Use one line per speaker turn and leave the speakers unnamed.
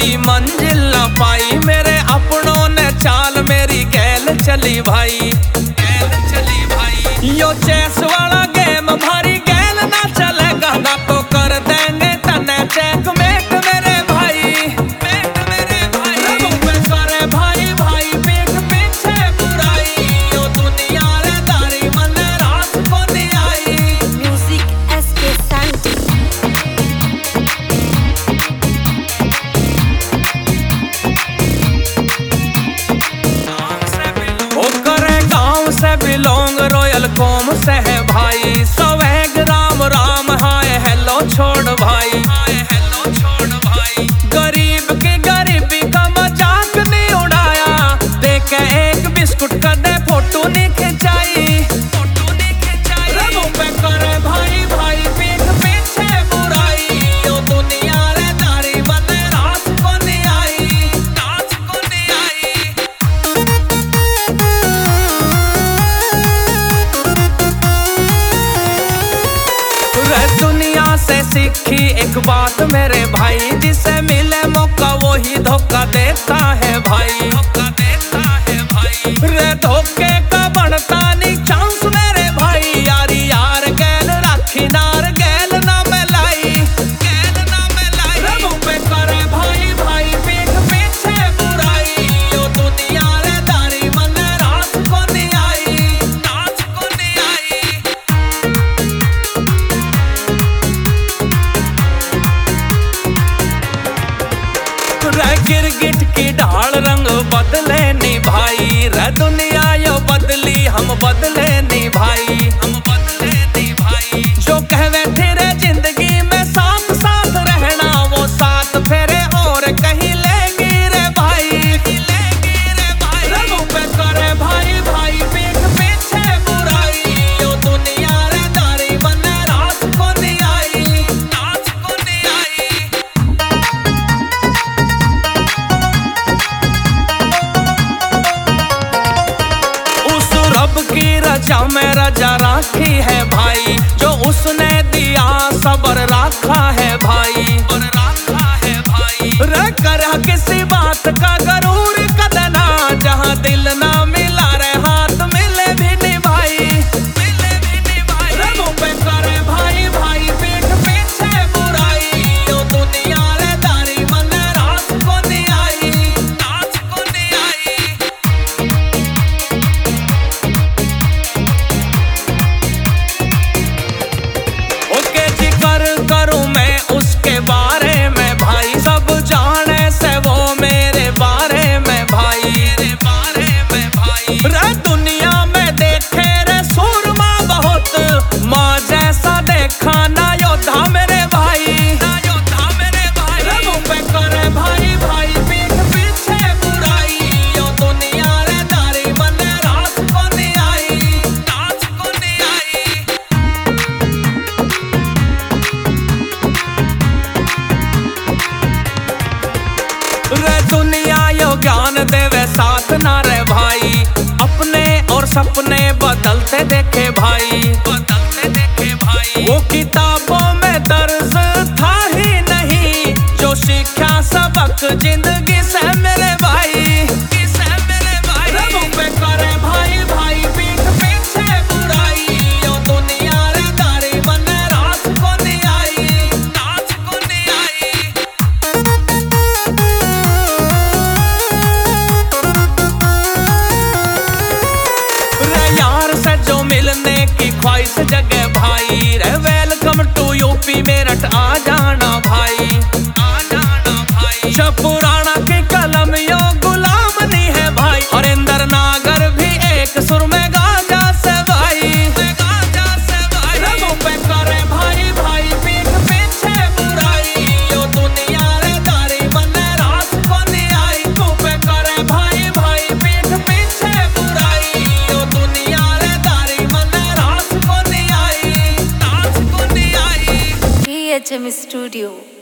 कोई मंजिल न पाई, मेरे अपनों ने चाल मेरी गैल चली भाई, गैल चली भाई। यो चेस वाला गेम भारी गैल ना चलेगा ना तो कर देंगे तने चेकमेट मेरे भाई, मेट मेरे भाई। रगों पे करे भाई भाई पीठ पीछे बुराई, यो दुनिया रे दारी मन रात को नहीं आई।
Music SK सांटी।
से बिलोंग रॉयल कॉम से है भाई, swag Ram Ram hi hello छोड़ भाई, हाय हेलो छोड़ भाई। गरीब की गरीबी का मजाक नहीं उड़ाया, देख एक बिस्कुट का दे फोटो नहीं खिंचाई, फोटो नहीं खिंचाई। रगों पे करे भाई भाई पीठ पीछे बुराई, यो दुनिया रे दारी मन रात को नहीं आई, रात को नहीं आई। दुनिया से सीखी एक बात मेरे भाई, जिसे मिले मौका वो ही धोखा देता है भाई, धोखा देता है भाई। रे धोखे का बनता नहीं चांस मेरे भाई, यारी यार गैल राखी नार गैल ना मिलाई, गैल ना मिलाई। रगों पे करे भाई भाई पीठ पीछे बुराई, यो दुनिया रे दारी मन रात को नहीं आई, रात को नहीं आई। गिरगिट की ढाल रंग बदले नहीं भाई, रे दुनिया यो बदली हम बदले नहीं भाई, हम बदले नहीं भाई। जो कहवे तेरे जिंदगी में साथ साथ रहना, वो साथ फेरे और कहीं लेगी रे भाई, कहीं लेगी रे भाई। रगों पे करे भाई भाई पीठ पीछे बुराई, यो दुनिया रे दारी मन रात को नहीं आई, रात को नहीं आई। रब की रजा में रजा राखी है भाई, जो उसने दिया सबर रखा है भाई, और रखा है भाई। रे कर किसी बात का गरूर कदना, जहाँ दिल ना मिला रे हाथ मिले भी नहीं भाई, मिले भी नहीं भाई। रगों पे करे भाई भाई पीठ पीछे बुराई, यो दुनिया रे दारी मन रात को नहीं आई, रात को नहीं आई। करूं मैं उसके बारे में भाई, सब जाने से वो मेरे बारे में भाई, मेरे बारे में भाई। रे दुनिया में देखे रे सूरमा बहुत, माँ जैसा देखा ना योद्धा मेरे भाई, ना योद्धा मेरे भाई। रगों पे करे भाई भाई पीठ पीछे बुराई, यो दुनिया रे दारी मन रात को नहीं आई, रात को नहीं आई। रे दुनिया यो ज्ञान देवे साथ ना रे भाई, अपने और सपने बदलते देखे भाई, बदलते देखे भाई। वो किताबों में दर्ज था ही नहीं, जो सीखा सबक जिंदगी से मेरे भाई, से मेरे भाई। रगों पे करे भाई भाई पीठ पीछे बुराई, यो दुनिया रे दारी मन रात को नहीं आई, रात को नहीं आई। यार से जो मिलने की ख्वाहिश जगे भाई, रे वेलकम टू यूपी मेरठ आ जाना भाई, आ जाना भाई। पुराना की कलम यो गुलाम नहीं है भाई, हरिंदर नागर भी एक सुर में गाजा से भाई, गाजा से भाई। रगों पे करे भाई भाई पीठ पीछे बुराई, यो दुनिया रे दारी मन रात को नहीं आई। तू पे करे भाई भाई पीठ पीछे बुराई, यो दुनिया रे दारी मन रात को नहीं आई, रात को नहीं आई।
DHM studio.